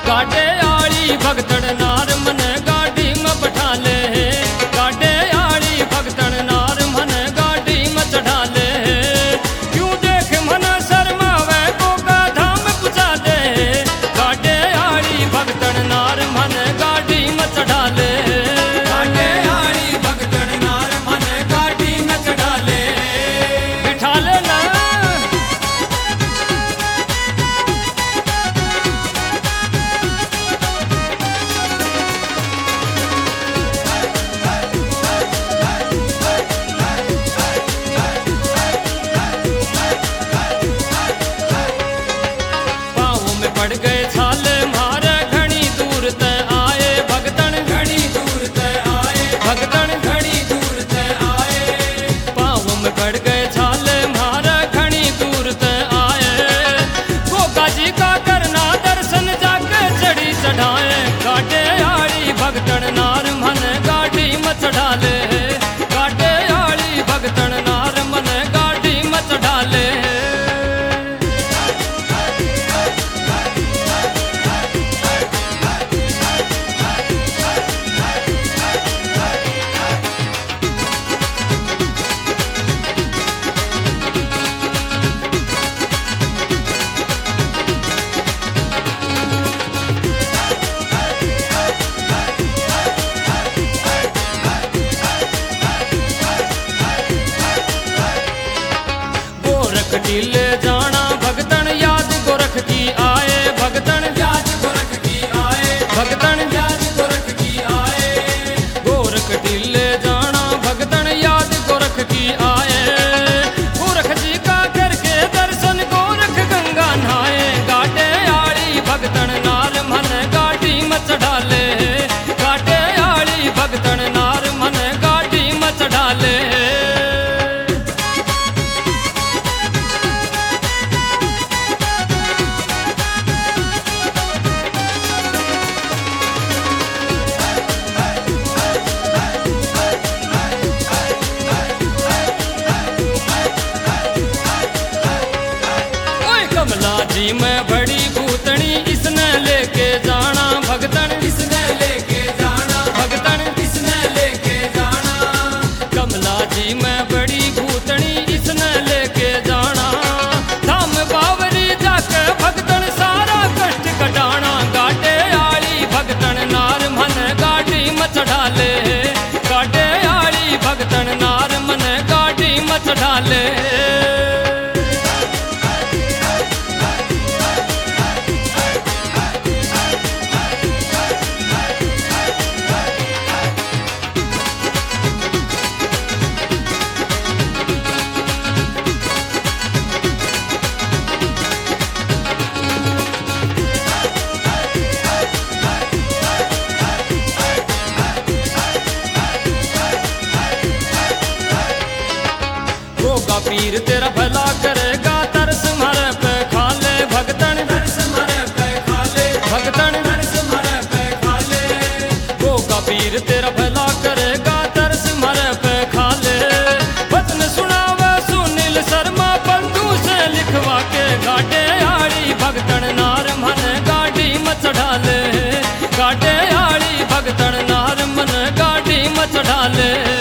गाडे आली भगतन नार मन गाड़ी में बैठा ले, गाडे आली भगतन नार मन गाड़ी में चढ़ा ले। क्यों देख मन शर्मावे को गाधा में पुछा दे, गाडे आली भगतन नार मन गाड़ी में चढ़ा ले। गाडे आली भगतन नार मन गाड़ी में चढ़ा ले। बिठा ले ना पड़ गए छाले मारे घनी दूर ते आए भगतन, घनी दूर ते आए भगतन घनी दूर ते आए। पाँव में पड़ गए छाले मारे घनी दूर ते आए। गोगा जी का करना दर्शन जाके चढ़ी चढ़ाए, गाडे आली भगतन नार मन गाड़ी में चढ़ा ले, गाडे आली भगतन नार मन गाड़ी में चढ़ा ले। गोरख टीले जाना भगतन याद गोरख की आए, भगतन याद गोरख की आए भगतन याद गोरख की आए। गोरख टीले जाना भगतन याद गोरख की आए। गोरख जी का करके दर्शन गोरख गंगा नहाए, गाडे आली भगतन नार मन गाड़ी में चढ़ा ले, गाडे आली भगतन नार मन गाड़ी में चढ़ा ले। कमला जी में बड़ी भूतनी इसने लेके जाना भगतन, इसने लेके जाना भगतन इसने लेके जाना। कमला जी में बड़ी भूतनी इसने लेके जाना। धाम बावरी जाके भगतन सारा कष्ट कटाना, गाडे आली भगतन नार मन गाड़ी में चढ़ा ले, गाडे आली भगतन नार मन गाड़ी में चढ़ा ले। गोगा पीर तेरा भला करेगा तरस मारे पे खा ले भगतन, तरस मारे पे खा ले भगतन तरस मारे पे खा ले। गोगा पीर तेरा भला करेगा तरस मारे पे खा ले। वचन सुनावे सुनील शर्मा बंधु से लिखवा के, गाडे आली भगतन नार मन गाड़ी में चढ़ा ले, गाडे आली भगतन नार मन गाड़ी में चढ़ा ले।